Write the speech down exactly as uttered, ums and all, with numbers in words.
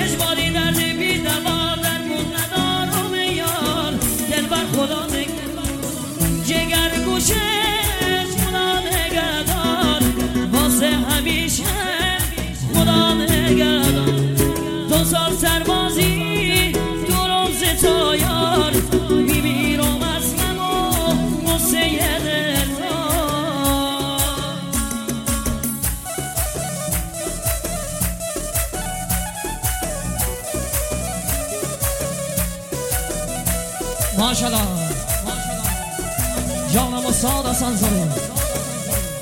اجباری درد بی دوا در بود ندارم یار دلبر خدا نگهدار جگر گوشه خدا نگهدار واسه همیشه خدا نگهدار دو سال سربازی تو روز تو یار میمیرم از غم و غصه دلدار ماشاءالله جانم استاد حسن زاده